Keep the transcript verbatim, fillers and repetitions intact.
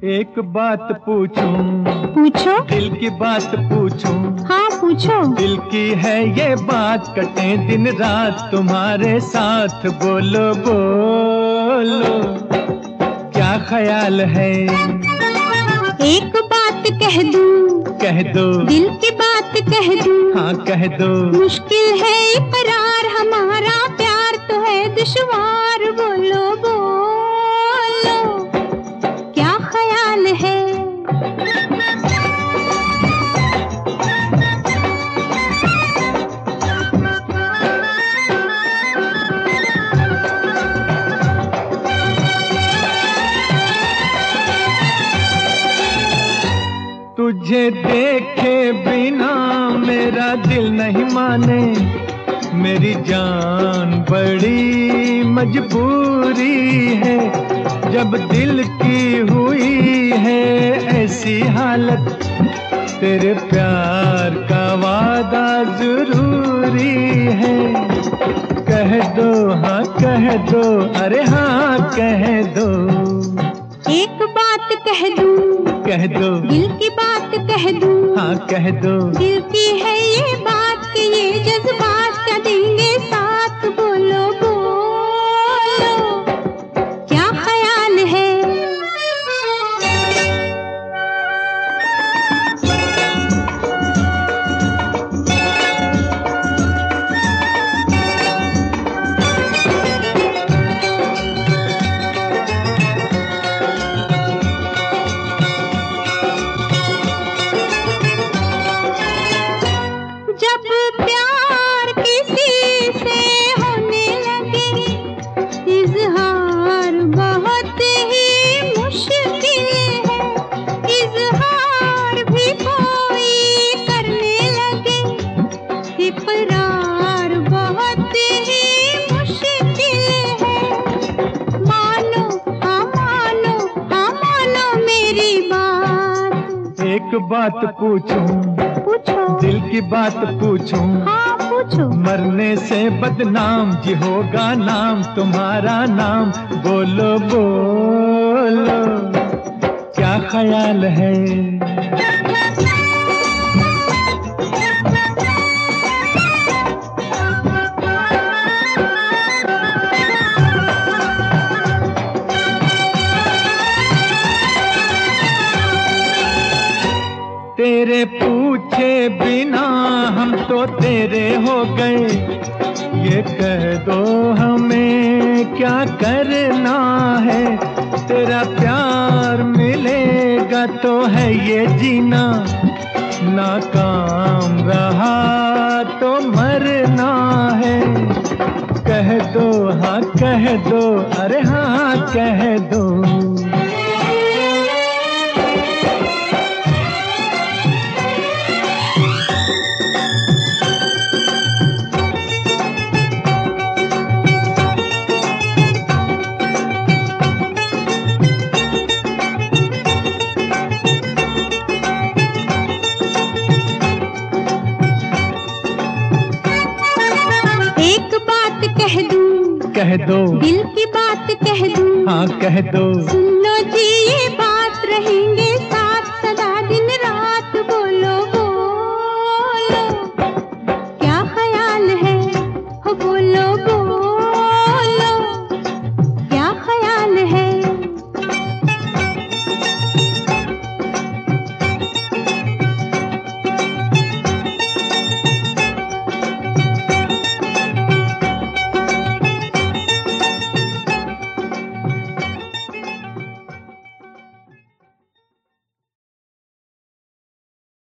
एक बात पूछूं? पूछो। दिल की बात पूछूं? हाँ पूछो। दिल की है ये बात, कटे दिन रात तुम्हारे साथ। बोलो बोलो क्या ख्याल है? एक बात कह दूं? कह दो। दिल की बात कह दूं? हाँ कह दो। मुश्किल है इकरार, हमारा प्यार तो है दुश्वार। बोलो बोलो क्या ख्याल है? तुझे देखे बिना मेरा दिल नहीं माने, मेरी जान बड़ी मजबूरी है। जब दिल की हुई है ऐसी हालत, तेरे प्यार का वादा जरूरी है। कह दो हाँ कह दो, अरे हाँ कह दो। एक बात कह दूं? कह दो। दिल की बात कह दूं? हाँ कह दो। दिल की है ये बात कि ये जज्बात क्या देंगे साथ। बोलो बोलो क्या ख्याल है? जब प्यार किसी से होने लगे, इज़हार बहुत ही मुश्किल है। इज़हार भी कोई करने लगे, इक़रार बहुत ही मुश्किल है। मानो हाँ मानो, हाँ मानो मेरी बात। एक बात पूछूं? पूछो। दिल की बात पूछूं? हाँ पूछो। मरने से बदनाम जी होगा नाम, तुम्हारा नाम। बोलो बोलो क्या ख्याल है? तेरे पूछे बिना हम तो तेरे हो गए, ये कह दो हमें क्या करना है। तेरा प्यार मिलेगा तो है ये जीना, नाकाम रहा तो मरना है। कह दो हाँ कह दो, अरे हाँ कह दो। कह दूं? कह दो। दिल की बात कह दूं? हाँ कह दो। सुन